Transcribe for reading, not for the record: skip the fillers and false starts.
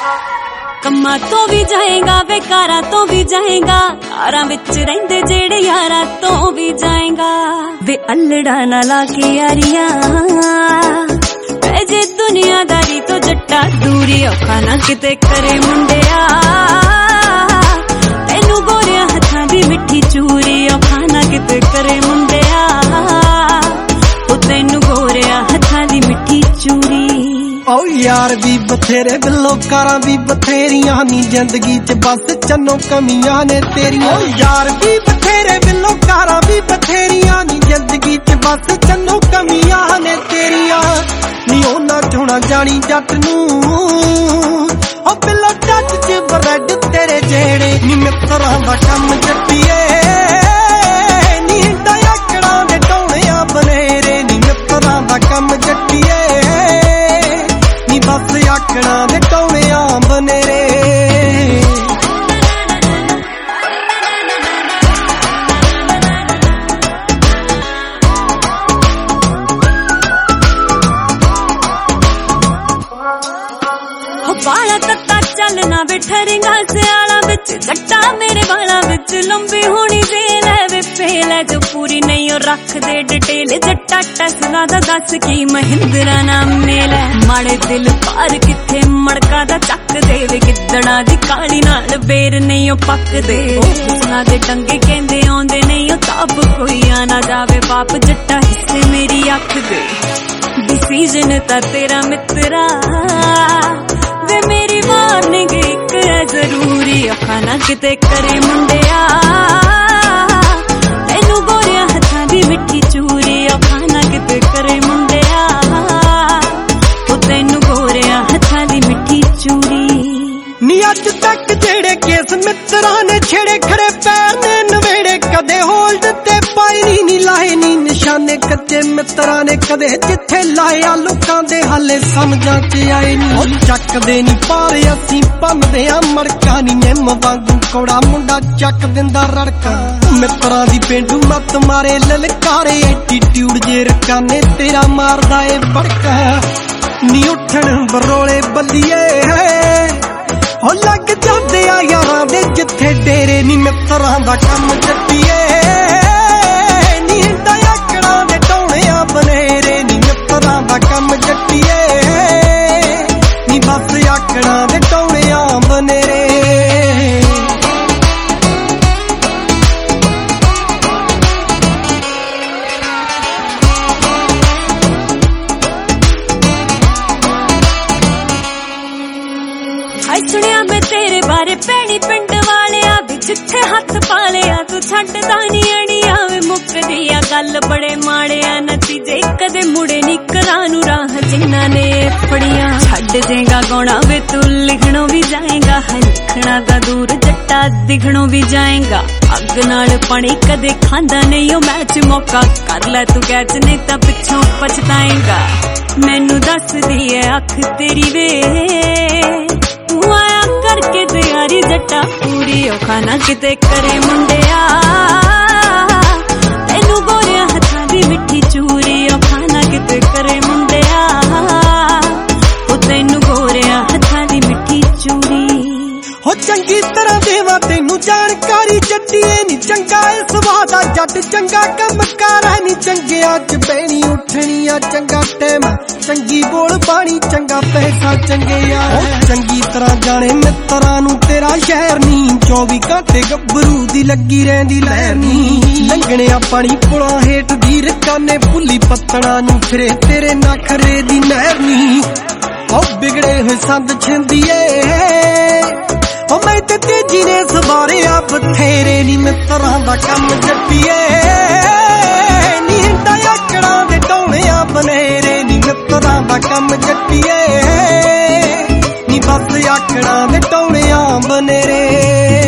कम्मा तो भी जाएगा वे कारा तो भी जाएगा कारा विच रहिंदे जेड़े यारा तो भी जाएगा वे अल्लड़ा ना ला के यारियां जे दुनियादारी तो जट्टा दूरी औखा ना किते करे मुंडिया तेनू गोरिया हथां दी मिठी चूरी औखा ना किते करे मुंडिया ओ तेनू गोरिया हथां दी मिठी चूरी ओ यार भी बथेरे बिल्लो कारा भी बथेरियां नी जिंदगी च बस चन्नो कमियां ने तेरियां यार भी बथेरे बिल्लो कारा भी बथेरियां नी जिंदगी च बस चन्नो कमियां ने तेरियां नी ओना चोना जानी जट नू ओ बिल्लो टच च ब्रेड तेरे जेड़े नी मित्तरां दा कम जट्टीए नी डायकड़ा दे टोणियां बनेरे नी मित्तरां दा कम जट्टीए बस आकड़ा दे टोणियां बनेरे बाला तत्ता चलना बैठेगा सियाला बिच जट्टा मेरे बाला बिच लंबी होनी जेल है वे फेल है जो पूरी नहीं और रख दे डिटेल जट्टा टसदा दा दस की महिंद्रा नाम मेल है माड़े दिल पार किथे मड़का दा चक दे वे गिद्दड़ा दी काली नाल बेर नहीं ओ पक दे उसना दे टंगे कहंदे आउंदे नहीं ओ ताब कोई आ ना जावे बाप जट्टा हिस्से मेरी अख दे डिसीजन ता तेरा मित्रा वे मेरी वार्निंग एक है जरूरी औखा ना किते करे मुंडिया तेनू गोरिया हथां दी मिठी चूरी औखा ना किते करे मुंडिया ओ तेनू गोरिया हथां दी मिठी चूरी नी अज तक जेड़े केस मित्रा ने छेड़े खड़े पैर ने नवेड़े कदे होल्ड ते पाई नी लाए नी निशाने कच्चे मित्रा ने कदे जिथे लाया लोकां दे हाले समझां च आए नी ओ चकदे नी पारे असीं भंदे आ मड़का नी निम वांगू कौड़ा मुंडा चक दिंदा रड़का मित्रा दी पेंडू मत मारे ललकारे एटीट्यूड जे रकाने तेरा मारदा ए बड़का नी उठण बरोले बल्लीए हो लग जांदे आ यारां दे जिथे डेरे नी मित्रां दा कम जट्टीए नी डायकड़ा दे टोणियां बनेरे नी मित्रां दा कम जट्टीए नी बस आकड़ा दे टोणियां बनेरे सुनिया मैं तेरे बारे पैणी पिंड वाले भी जिथे हथ पालिया तू छड्डदा नी अड़िया वे मुकदिया गल बड़े माड़िया नतीजे कदे मुड़े नी करानू राह जिन्ना ने फड़िया छड्ड देगा गौना वे तू लिखणों भी जाएगा लिखना दा दूर जट्टा दिखणों भी जाएगा अग नाल पानी कदे खांदा नहीं ओ मैच मौका कर ले तू कैच नहीं तां पिछों पछताएगा मैनू दस दी है अख तेरी वे तू आया करके तैयारी जट्टा पूरी औखा ना किते करे मुंडिया तेनू गोरिया हथां दी मिठी चूरी औखा ना किते करे मुंडिया ओ तेनू गोरिया हथां दी मिठी चूरी हो चंगी तरह देवा तेनू जानकारी जट्टीए नी चंगा इस वादा जट चंगा कम कर नी चंगे अज बैणी उठनिया चंगा टाइम चंगी बोल बाणी चंगा पैसा चंगे यार चंगी तरह जाने मित्रा नू तेरा शहर नी 24 घंटे गब्बरू दी लगी रहंदी लहर नी लंघणे पानी पुला हेठ दी रकाने भुली पत्तणा नू फिरे तेरे नखरे दी नहर नी ओ बिगड़े होए संद छिंदीए ओ मैं ते तेजी ने सवारे आ बथेरे नी मित्रा दा कम जट्टीए नी डायकड़ा दे टोणियां बनेरे नी मित्रा दा कम जट्टीए नी बस आकड़ा दे टोणियां बनेरे।